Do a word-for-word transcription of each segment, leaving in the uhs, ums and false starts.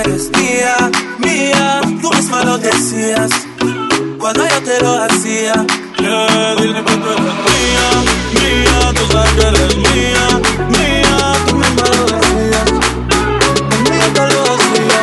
eres mía, mía. Tú misma lo decías cuando yo te lo hacía. Yeah, dile que tú eres mía, mía. Tú sabes que eres mía, mía. Tú misma lo decías, cuando yo te lo hacía.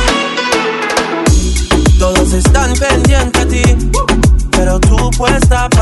Todos están pendientes a ti, pero tú puesta